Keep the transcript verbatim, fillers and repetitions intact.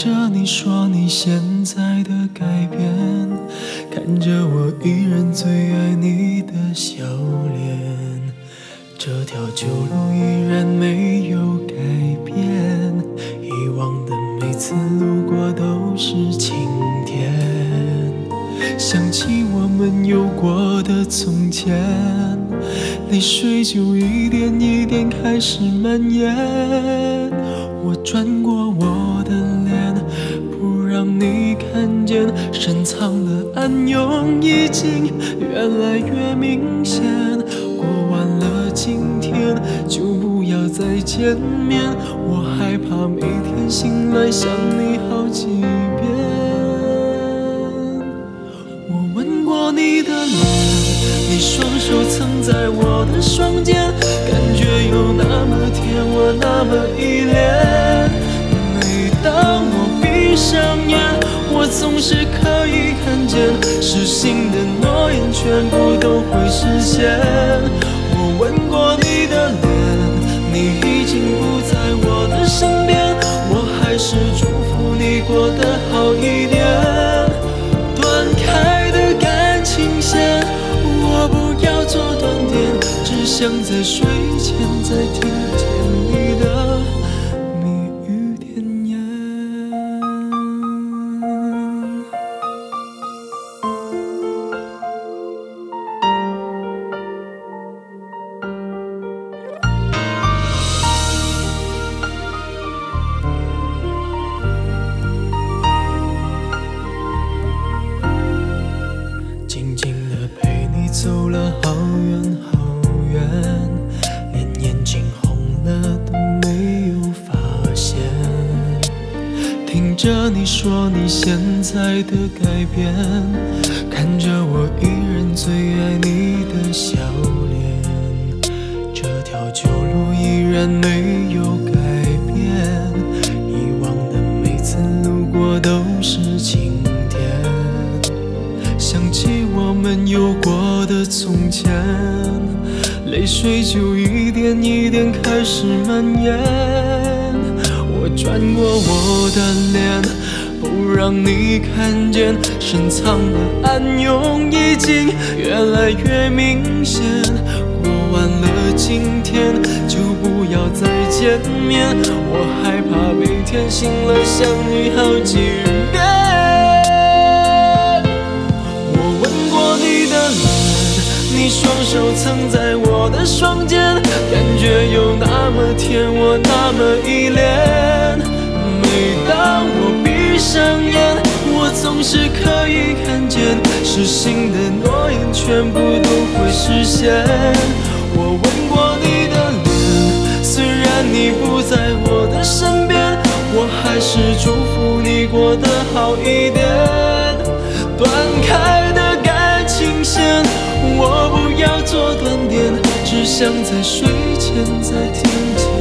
着你说你现在的改变，看着我依然最爱你的笑脸，这条旧路依然没有改变，以往的每次路过都是晴天，想起我们有过的从前，泪水就一点一点开始蔓延，我转过我的脸，不让你看见，深藏的暗涌已经越来越明显，过完了今天就不要再见面，我害怕每天醒来想你好几遍。我吻过你的脸，你双手曾在我的双肩，感觉有那么甜，我那么依恋。每当我闭上眼，我总是可以看见，失信的诺言全部都会实现。我吻过你的脸，你已经不在我的身边，我还是祝福你过得好一点。断开的感情线，我不要做断点，只想在睡前再听见你的蜜语甜言。静静地陪你走了好远好远，连眼睛红了都没有发现，听着你说你现在的改变，看着我依然最爱你的笑脸，这条旧路依然没有改变，以往的每次路过都是晴天，想起我们有过的从前，泪水就一点一点开始蔓延，我转过我的脸，不让你看见，深藏的暗涌已经越来越明显，过完了今天就不要再见面，我害怕每天醒来想你好几遍。你双手曾在我的双肩，感觉有那么甜，我那么依恋。每当我闭上眼，我总是可以看见，失信的诺言全部都会实现。我吻过你的脸，虽然你不在我的身边，我还是祝福你过得好一点。断开的感情线，我不要做断点，只想在睡前再听见。